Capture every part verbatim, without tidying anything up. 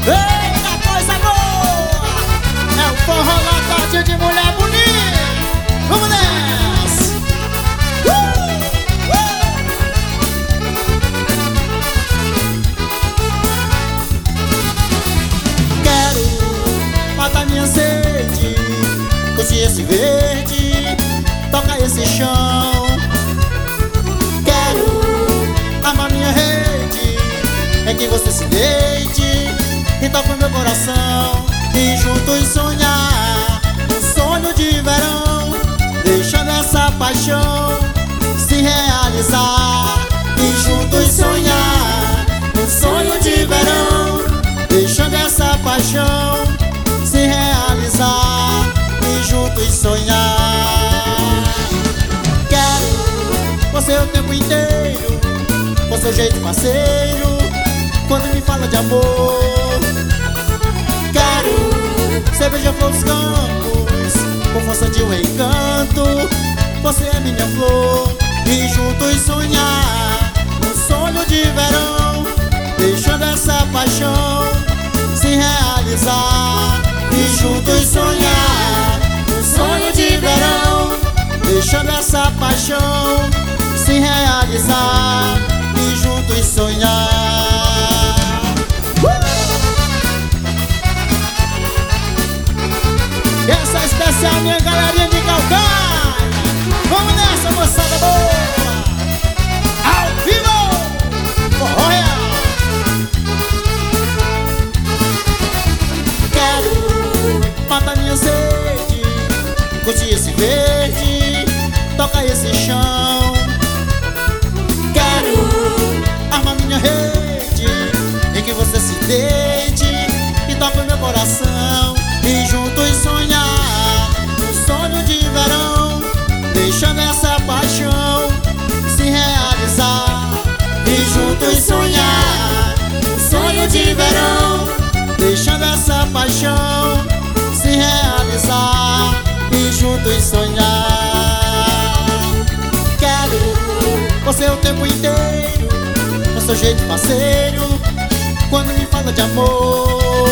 Eita, coisa boa! É o forró lotadinho de mulher bonita. Vamos nessa! Uh! Uh! Quero matar minha sede, curtir esse verde, tocar esse chão. Quero amar minha rede, é que você se deite e toca o meu coração. E juntos sonhar um sonho de verão, deixando essa paixão se realizar. E juntos sonhar um sonho de verão, deixando essa paixão se realizar. E juntos sonhar. Quero você o tempo inteiro, com seu jeito parceiro, quando me fala de amor. Quero ser beija-flor dos campos, com força de um encanto. Você é minha flor. E juntos sonhar um sonho de verão, deixando essa paixão se realizar. E juntos sonhar um sonho de verão, deixando essa paixão se realizar. E juntos sonhar. uh! Essa é especial, minha galerinha de Calcaia. Vamos nessa, moçada boa! Ao vivo! Forró real! Quero matar minha sede, curtir esse verde, tocar esse chão. Quero armar minha rede, em que você se deite e toca o meu coração. E juntos sonhar um sonho de verão, deixando essa paixão se realizar. E juntos sonhar um sonho de verão, deixando essa paixão se realizar. E juntos sonhar. Quero você o tempo inteiro, com seu jeito parceiro, quando me fala de amor.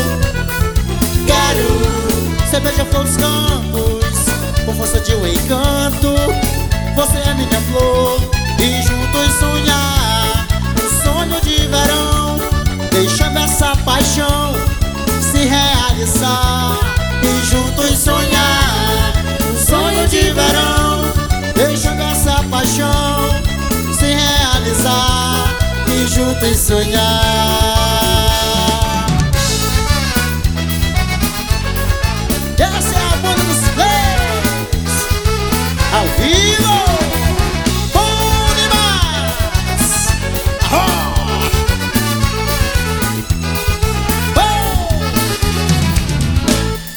Quero ser beija-flor dos campos, com força de um encanto. Você é minha flor. E juntos sonhar um sonho de verão, deixando essa paixão se realizar. E juntos sonhar um sonho de verão, deixando essa paixão se realizar. E juntos sonhar.